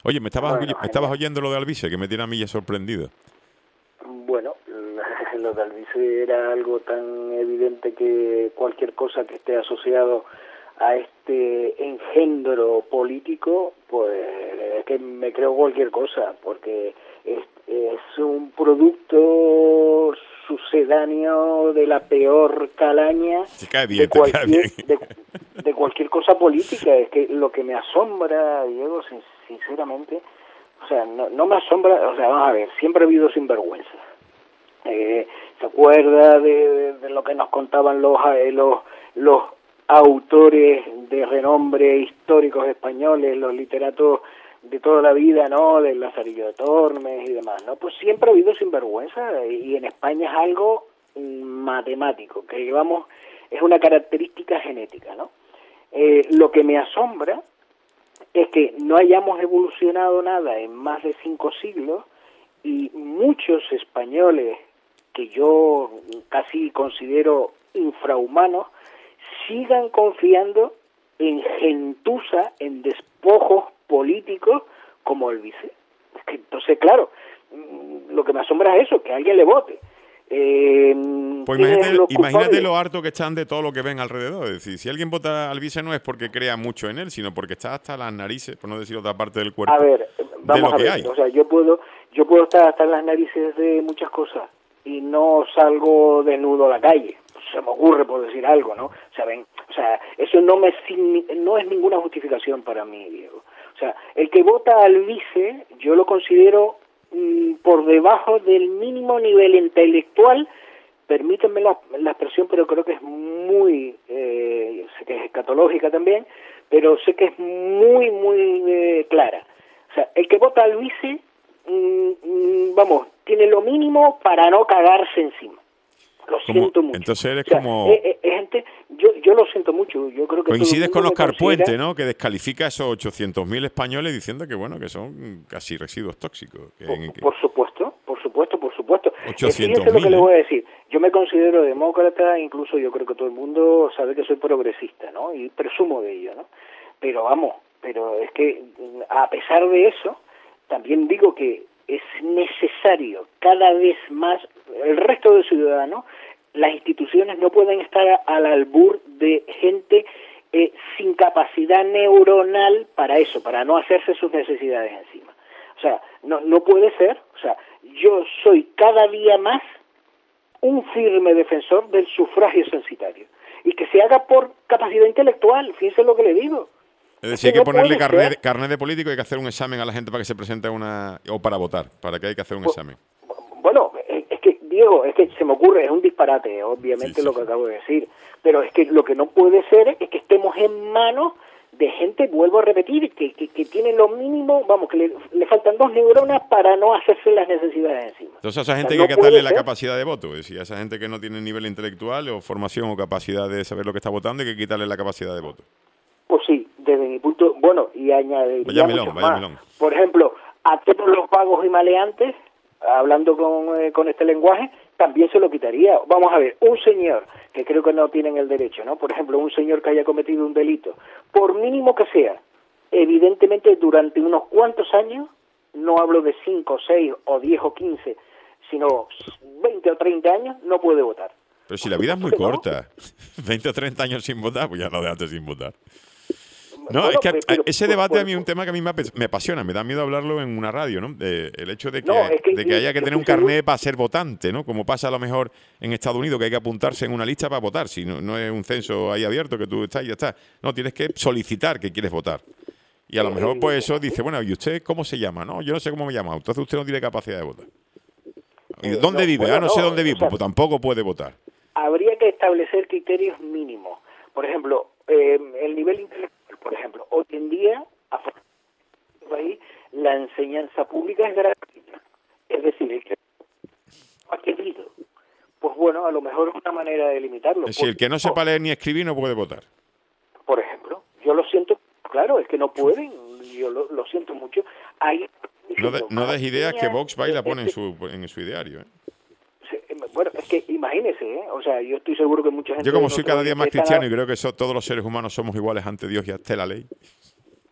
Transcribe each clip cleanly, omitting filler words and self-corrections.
Oye, me estabas, Bueno, me estabas genial. oyendo lo de Alvise, que me tiene a mí ya sorprendido. Bueno, lo de Alvise era algo tan evidente que cualquier cosa que esté asociado a este engendro político, pues es que me creo cualquier cosa, porque es un producto sucedáneo de la peor calaña Te cae de bien, te cae bien. de cualquier cosa política. Es que lo que me asombra, Diego, sinceramente, o sea, no me asombra, o sea, vamos a ver, siempre ha habido sinvergüenza. ¿Se acuerda de lo que nos contaban los autores de renombre históricos españoles, los literatos de toda la vida, ¿no? Del Lazarillo de Tormes y demás, ¿no? Pues siempre ha habido sinvergüenza, y en España es algo matemático, que llevamos, es una característica genética, ¿no? Lo que me asombra es que no hayamos evolucionado nada en más de 5 siglos, y muchos españoles que yo casi considero infrahumanos sigan confiando en gentuza, en despojos políticos como el vice. Es que, entonces, claro, lo que me asombra es eso, que alguien le vote. Pues ¿Quién es lo imagínate culpable? lo harto que están de todo lo que ven alrededor. Es decir, si alguien vota al Alvise no es porque crea mucho en él, sino porque está hasta las narices, por no decir otra parte del A cuerpo, ver, de vamos lo a que ver, hay. o sea, yo puedo estar hasta en las narices de muchas cosas y no salgo desnudo a la calle. Se me ocurre, por decir algo, ¿no? ¿Saben? O sea, eso no es ninguna justificación para mí, Diego. O sea, el que vota al vice, yo lo considero por debajo del mínimo nivel intelectual. Permítanme la expresión, pero creo que es muy, sé que es escatológica también, pero sé que es muy clara. O sea, el que vota al vice, vamos, tiene lo mínimo para no cagarse encima. Lo Como, siento mucho. entonces eres O sea, como... gente, yo lo siento mucho, yo creo que todo el Coincides mundo con me Oscar considera... Puente, ¿no? Que descalifica a esos 800.000 españoles diciendo que, bueno, que son casi residuos tóxicos. Por supuesto, por supuesto, por supuesto. ochocientos Fíjese lo que mil, le ¿eh? voy a decir. Yo me considero demócrata, incluso yo creo que todo el mundo sabe que soy progresista, ¿no? Y presumo de ello, ¿no? Pero vamos, pero es que a pesar de eso, también digo que es necesario cada vez más, el resto de ciudadanos, las instituciones no pueden estar al albur de gente sin capacidad neuronal para eso, para no hacerse sus necesidades encima. O sea, no puede ser. O sea, yo soy cada día más un firme defensor del sufragio censitario, y que se haga por capacidad intelectual. Fíjense lo que le digo. Es Es decir, hay que que no ponerle puede ser. carnet de político, hay que hacer un examen a la gente para que se presente a una... o para votar, para que hay que hacer un examen. Bueno, es que, Diego, es que se me ocurre, es un disparate, Sí, obviamente, sí, lo que sí. acabo de decir, pero es que lo que no puede ser es que estemos en manos de gente, vuelvo a repetir, que tiene lo mínimo, vamos, que le faltan 2 neuronas para no hacerse las necesidades encima. Entonces a esa O sea, gente que hay no que darle puede la ser. capacidad de voto. Es decir, a esa gente que no tiene nivel intelectual o formación o capacidad de saber lo que está votando, hay que quitarle la capacidad de voto. Pues sí, desde mi punto, bueno, y Vaya añadiría melón, muchos vaya más. melón. Por ejemplo, a todos los vagos y maleantes, hablando con este lenguaje, también se lo quitaría. Vamos a ver, un señor, que creo que no tienen el derecho, ¿no? Por ejemplo, un señor que haya cometido un delito, por mínimo que sea, evidentemente durante unos cuantos años, no hablo de 5, 6 o 10 o 15, sino 20 o 30 años, no puede votar. Pero si Por la vida es supuesto muy que no. corta, 20 o 30 años sin votar, pues ya no dejaste sin votar. No, es Bueno, que pero ese debate a mí es un tema que a mí me apasiona, me da miedo hablarlo en una radio, ¿no? El hecho no, es que de que haya que yo tener estoy un seguro. carnet para ser votante, ¿no? Como pasa a lo mejor en Estados Unidos, que hay que apuntarse en una lista para votar. Si no es un censo ahí abierto que tú estás y ya está. No, tienes que solicitar que quieres votar. Y a lo mejor, pues eso dice, Evidentemente. bueno, ¿y usted cómo se llama? No, yo no sé cómo me llama. Entonces usted no tiene capacidad de votar. ¿Y dónde No, vive? Ah, bueno, no sé no, dónde o vive. sea, Pues tampoco puede votar. habría que establecer criterios mínimos. Por ejemplo, el nivel intelectual, por ejemplo, hoy en día, país, la enseñanza pública es gratuita. Es decir, el que no ha querido, pues bueno, a lo mejor es una manera de limitarlo. Si el que no sepa leer ni escribir no puede votar. Por ejemplo, yo lo siento, claro, es que no pueden, yo lo siento mucho. Hay diciendo, No des madre ideas que mía, Vox va y la pone en su ideario, ¿eh? bueno, es que imagínese, o sea, yo estoy seguro que mucha Yo gente de como soy nuestros cada día oyentes más cristiano y creo que todos los seres humanos somos iguales ante Dios y ante la ley,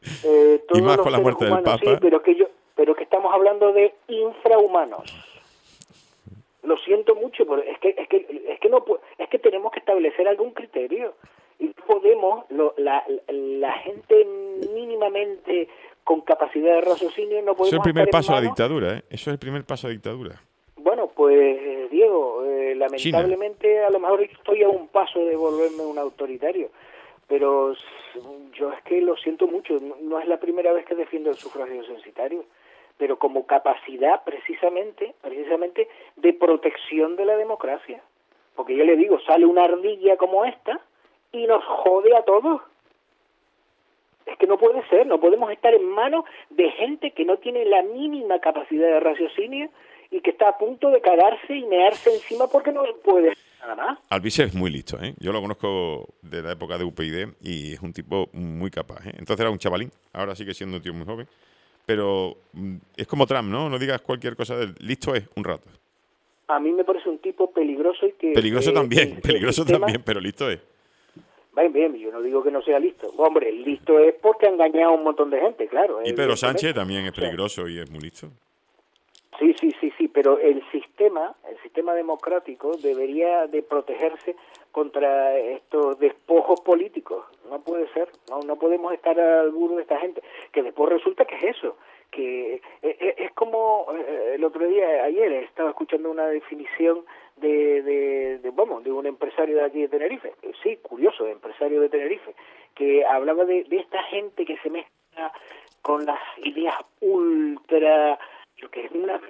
Todos más los con la seres muerte del humanos, Papa. sí, pero que estamos hablando de infrahumanos. Lo siento mucho, pero es que no es que tenemos que establecer algún criterio y podemos la gente mínimamente con capacidad de raciocinio no Eso es el podemos primer estar en paso a la manos. dictadura, ¿eh? Eso es el primer paso a la dictadura. Bueno, pues Diego, China. lamentablemente a lo mejor estoy a un paso de volverme un autoritario, pero yo es que lo siento mucho, no es la primera vez que defiendo el sufragio censitario, pero como capacidad precisamente de protección de la democracia. Porque yo le digo, sale una ardilla como esta y nos jode a todos. Es que no puede ser, no podemos estar en manos de gente que no tiene la mínima capacidad de raciocinio y que está a punto de cagarse y mearse encima porque no puede nada más. Alvise es muy listo, ¿eh? Yo lo conozco de la época de UPyD y es un tipo muy capaz, ¿eh? Entonces era un chavalín, ahora sigue siendo un tío muy joven. Pero es como Trump, ¿no? No digas cualquier cosa de él. Listo es un rato. A mí me parece un tipo peligroso y que... Peligroso también, pero listo es. Bien, yo no digo que no sea listo. Hombre, listo es porque ha engañado a un montón de gente, claro. Y Pedro Sánchez también es peligroso y es muy listo. Sí, pero el sistema democrático debería de protegerse contra estos despojos políticos. No puede ser, no podemos estar al burro de esta gente, que después resulta que es eso, que es como el otro día, ayer, estaba escuchando una definición de un empresario de aquí de Tenerife, sí, curioso, empresario de Tenerife, que hablaba de esta gente que se mezcla con las ideas ultra, que es una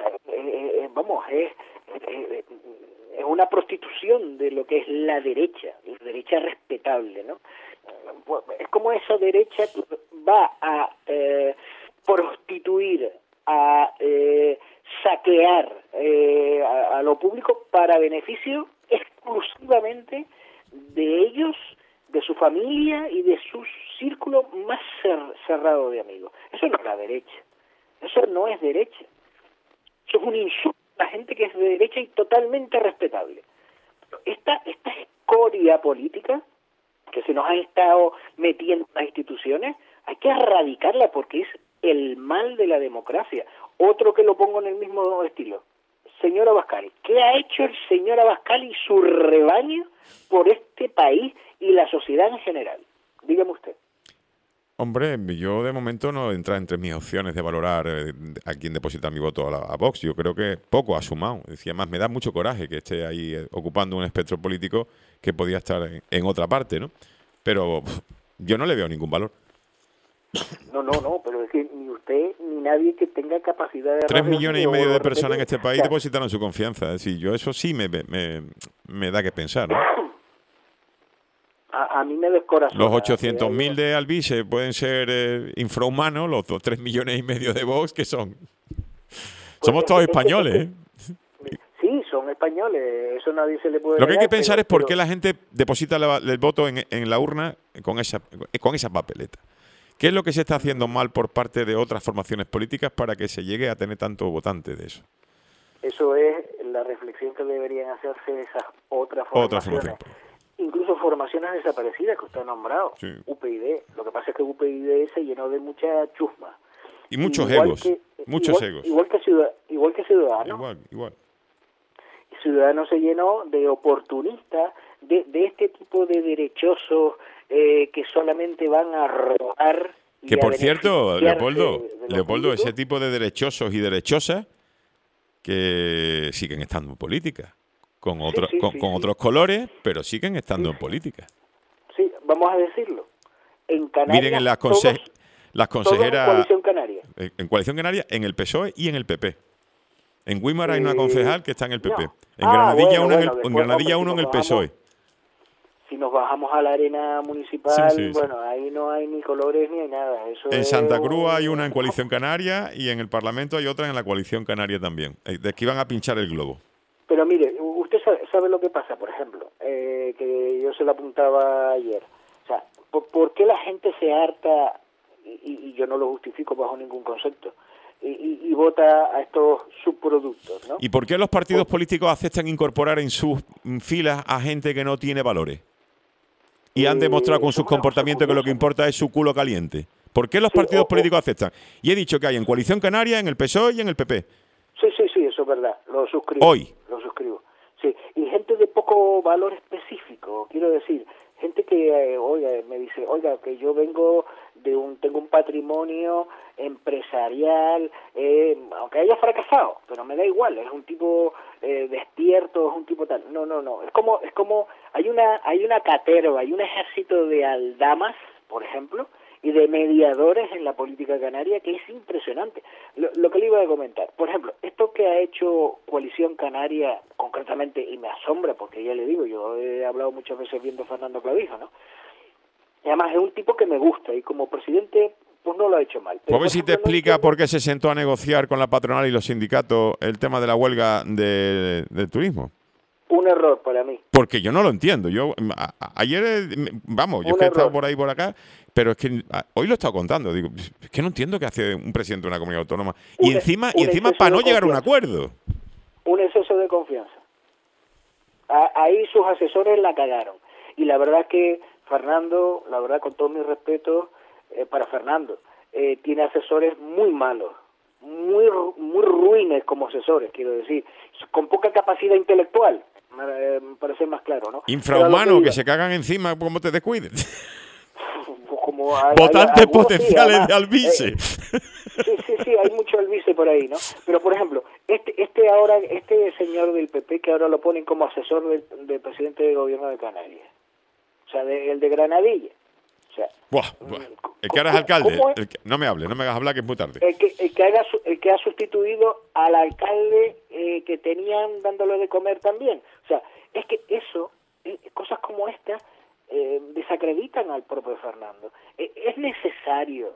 es una prostitución de lo que es la derecha respetable, ¿no? Es como esa derecha que va a prostituir, a saquear a lo público para beneficio exclusivamente de ellos, de su familia y de su círculo más cerrado de amigos. Eso no es la derecha. Eso no es derecha. Eso es un insulto a la gente que es de derecha y totalmente respetable. Esta escoria política que se nos ha estado metiendo en las instituciones, hay que erradicarla porque es el mal de la democracia. Otro que lo pongo en el mismo estilo, señor Abascal. ¿Qué ha hecho el señor Abascal y su rebaño por este país y la sociedad en general? Dígame usted. Hombre, yo de momento no entra entre mis opciones de valorar a quién depositar mi voto a Vox. Yo creo que poco ha sumado. Decía más, me da mucho coraje que esté ahí ocupando un espectro político que podía estar en otra parte, ¿no? Pero yo no le veo ningún valor. No, pero es que ni usted ni nadie que tenga capacidad de... 3,5 millones de personas en este país depositaron su confianza. Es decir, yo eso sí me da que pensar, ¿no? A mí me descorazona. Los 800.000 de Alvise pueden ser infrahumanos, los 3,5 millones de Vox, que son... Somos todos españoles, ¿eh? Sí, son españoles, eso nadie se le puede Lo que hay negar, que pensar es por qué la gente deposita el voto en la urna con esa papeleta. ¿Qué es lo que se está haciendo mal por parte de otras formaciones políticas para que se llegue a tener tantos votantes de eso? Eso es la reflexión que deberían hacerse esas otras formaciones. Incluso formaciones desaparecidas que usted ha nombrado, sí. UPyD. Lo que pasa es que UPyD se llenó de mucha chusma. Y muchos egos. Egos. Igual que Ciudadanos. Igual. Ciudadanos se llenó de oportunistas, de este tipo de derechosos que solamente van a robar. Que por cierto, Leopoldo, ese tipo de derechosos y derechosas que siguen estando en política. Con otros colores, pero siguen estando en política. Sí, vamos a decirlo. En Canarias, miren en las consejeras... en Coalición Canaria. En Coalición Canaria, en el PSOE y en el PP. En Guimar hay una concejal que está en el PP. No. En Granadilla uno en el PSOE. Si nos bajamos a la arena municipal, ahí no hay ni colores ni hay nada. En Santa Cruz hay una en Coalición Canaria y en el Parlamento hay otra en la Coalición Canaria también. De que iban a pinchar el globo. Pero mire, usted sabe lo que pasa, por ejemplo, que yo se lo apuntaba ayer. O sea, ¿por qué la gente se harta, y yo no lo justifico bajo ningún concepto, y vota a estos subproductos, ¿no? ¿Y por qué los partidos políticos aceptan incorporar en sus filas a gente que no tiene valores? Y han demostrado con sus comportamientos que lo que importa es su culo caliente. ¿Por qué los Sí, partidos políticos aceptan? Y he dicho que hay en Coalición Canaria, en el PSOE y en el PP. Sí, eso es verdad, lo suscribo. Hoy. Lo suscribo. Sí, y gente de poco valor específico, quiero decir, gente que, me dice, oiga, que yo tengo un patrimonio empresarial, aunque haya fracasado, pero me da igual, es un tipo despierto, es un tipo tal. No, es como, hay una caterva, hay un ejército de aldamas, por ejemplo, y de mediadores en la política canaria que es impresionante. Lo que le iba a comentar, por ejemplo, esto que ha hecho Coalición Canaria concretamente, y me asombra porque ya le digo, yo he hablado muchas veces viendo a Fernando Clavijo, ¿no? Y además es un tipo que me gusta y como presidente pues no lo ha hecho mal. Pues a ver si te explica por qué se sentó a negociar con la patronal y los sindicatos el tema de la huelga del turismo. Un error para mí. Porque yo no lo entiendo. Ayer, vamos, yo es que he estado por ahí por acá, pero es que hoy lo he estado contando. Digo, es que no entiendo qué hace un presidente de una comunidad autónoma. Y encima para no llegar a un acuerdo. Un exceso de confianza. Ahí sus asesores la cagaron. Y la verdad que Fernando, la verdad con todo mi respeto para Fernando, tiene asesores muy malos, muy ruines como asesores, quiero decir, con poca capacidad intelectual. Para ser más claro, ¿no? Infrahumano, que se cagan encima como te descuides. Como votantes potenciales de Alvise. Sí, hay mucho Alvise por ahí, ¿no? Pero, por ejemplo, este señor del PP que ahora lo ponen como asesor del presidente del gobierno de Canarias, o sea, el de Granadilla. O sea, el que ahora es alcalde. No me hagas hablar que es muy tarde. El que ha sustituido al alcalde que tenían dándole de comer también. O sea, es que eso, cosas como estas, desacreditan al propio Fernando. Es necesario,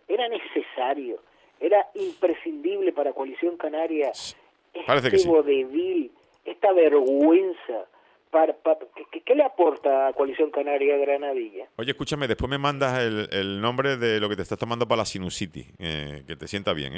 era imprescindible para Coalición Canaria este vodevil, esta vergüenza. ¿Qué le aporta a Coalición Canaria Granadilla? Oye, escúchame, después me mandas el nombre de lo que te estás tomando para la sinusitis, que te sienta bien, ¿eh?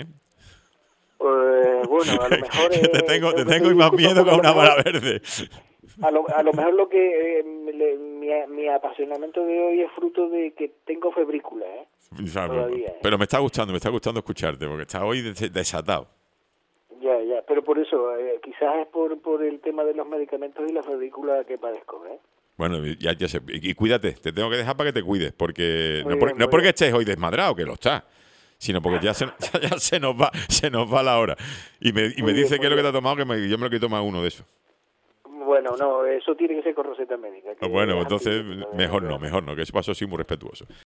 Bueno, a lo mejor... te tengo más miedo que una bala verde. A lo mejor lo que mi apasionamiento de hoy es fruto de que tengo febrícula, ¿eh? Todavía, pero me está gustando escucharte, porque estás hoy desatado. Ya, pero por eso, quizás es por el tema de los medicamentos y la febrícula que padezco, ¿eh? Bueno, ya sé, y cuídate, te tengo que dejar para que te cuides, porque no porque estés hoy desmadrado, que lo estás, sino porque ya se nos va la hora. Y me dice que es lo que te ha tomado, que yo me lo quiero tomar uno de esos. Bueno, no, eso tiene que ser con receta médica. Bueno, entonces mejor no, que eso pasó así muy respetuoso.